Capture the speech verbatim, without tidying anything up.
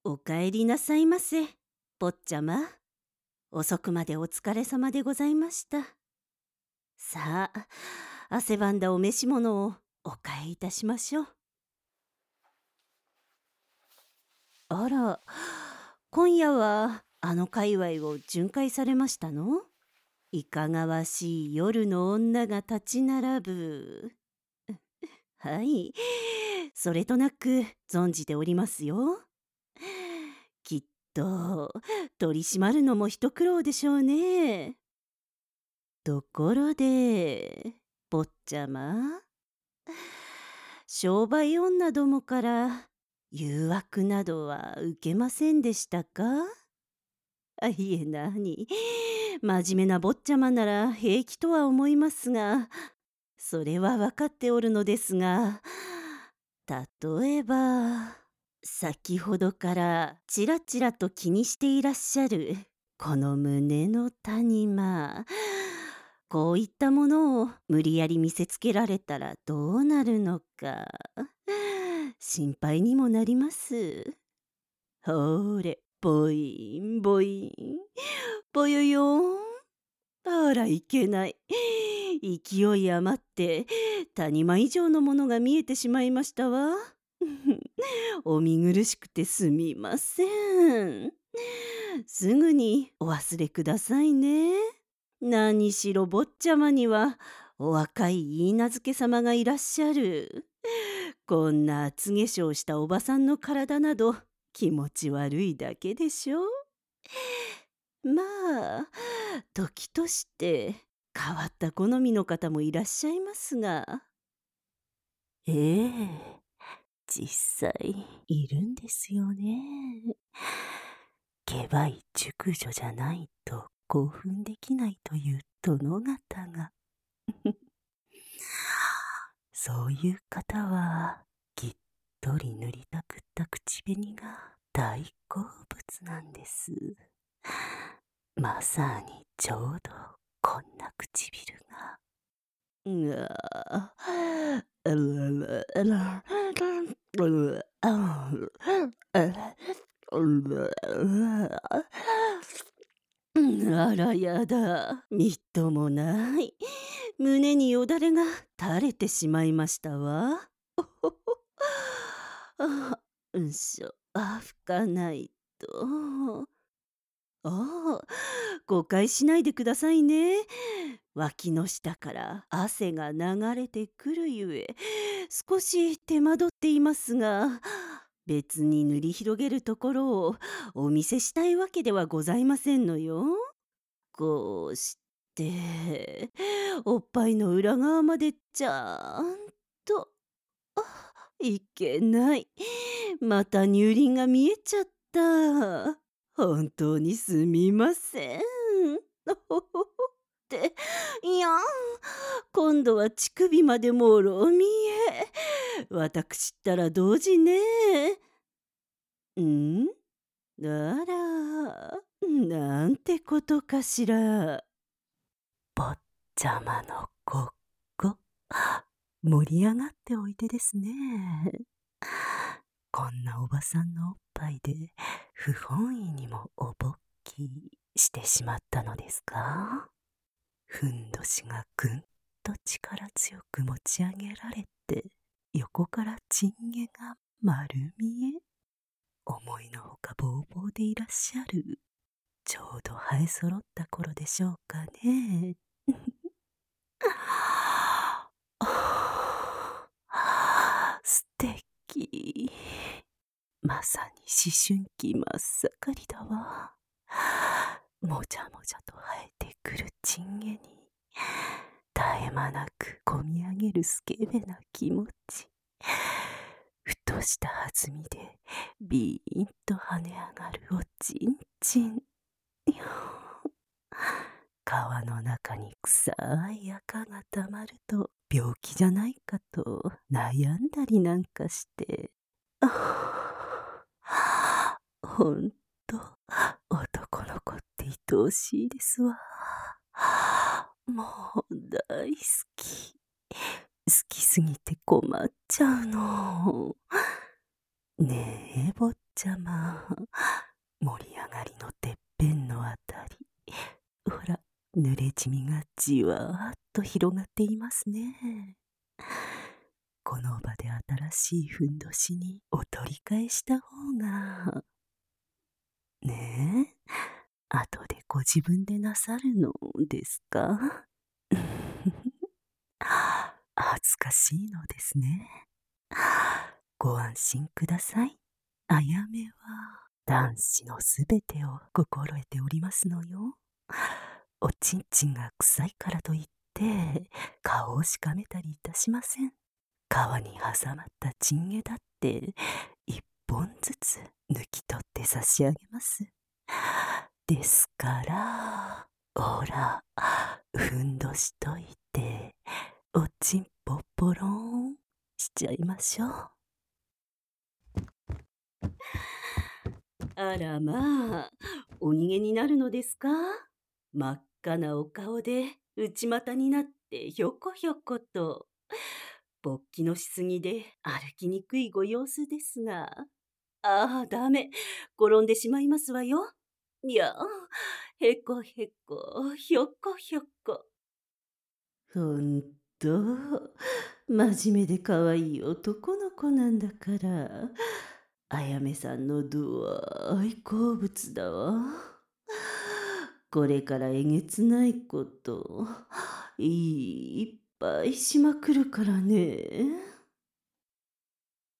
おかえりなさいませ、坊ちゃま。遅くまでお疲れ様でございました。さあ、汗ばんだお召し物をお替えいたしましょう。あら、今夜はあの界隈を巡回されましたの？いかがわしい夜の女が立ち並ぶ。はい、それとなく存じておりますよ。きっと取り締まるのも一苦労でしょうね。ところで、坊ちゃま、商売女どもから誘惑などは受けませんでしたか？あ、いえ、なに、真面目な坊ちゃまなら平気とは思いますが、それは分かっておるのですが、例えば、先ほどからちらちらと気にしていらっしゃるこの胸の谷間、こういったものを無理やり見せつけられたらどうなるのか、心配にもなります。ほれ、ボインボイン、ぼよよん。あら、いけない。勢い余って谷間以上のものが見えてしまいましたわ。お見苦しくてすみません。すぐにお忘れくださいね。何しろ坊ちゃまにはお若い許嫁様がいらっしゃる。こんな厚化粧したおばさんの体など気持ち悪いだけでしょ。まあ、時として変わった好みの方もいらっしゃいますが。ええ、実際いるんですよね。けばい熟女じゃないと興奮できないという殿方が。そういう方はぎっとり塗りたくった口紅が大好物なんです。まさにちょうどこんな唇が。うわあ、あららあら、うわあら、あらやだ、みっともない。胸によだれが垂れてしまいましたわ。あ、うんしょ、あ、拭かないと。ああ、誤解しないでくださいね。脇の下から汗が流れてくるゆえ、少し手間取っていますが、別に塗り広げるところをお見せしたいわけではございませんのよ。こうして、おっぱいの裏側までちゃんと。あ、いけない。また乳輪が見えちゃった。本当にすみません。って、いやん、今度は乳首までもろ見え。私ったら同時ね。ん？あら、なんてことかしら。坊ちゃまのここ、盛り上がっておいでですね。こんなおばさんのおっぱいで不本意にもおぼっきしてしまったのですか？ふんどしがぐんと力強く持ち上げられて、横からチンゲが丸見え。思いのほかボーボーでいらっしゃる。ちょうど生え揃った頃でしょうかね。素敵。まさに思春期真っ盛りだわ。もじゃもじゃと生えてくるチンゲに絶え間なくこみ上げるスケベな気持ち。ふとした弾みでビーンと跳ね上がるおちんちん。川の中に臭い赤がたまると病気じゃないかと悩んだりなんかして。ほんと男の子って愛おしいですわ。もう大好き。好きすぎて困っちゃうの。 ねえ、坊ちゃま。盛り上がりのてっぺんのあたり。ほら、濡れじみがじわーっと広がっていますね。この場で新しいふんどしにお取り替えした方が。ねえ、後でご自分でなさるのですか？恥ずかしいのですね。ご安心ください。あやめは男子のすべてを心得ておりますのよ。おちんちんが臭いからといって顔をしかめたりいたしません。皮に挟まったチンゲだって一本ずつ抜き取って差し上げます。ですから、ほら、ふんどしといて、おちんぽぽろんしちゃいましょう。あらまあ、お逃げになるのですか？真っ赤なお顔で内股になってひょこひょこと。勃起のしすぎで歩きにくいご様子ですが。ああ、ダメ。転んでしまいますわよ。いや、へこへこ、ひょこひょこ。ほんと、真面目で可愛い男の子なんだから、あやめさんの度合い好物だわ。これからえげつないこと、いっぱいしまくるからね。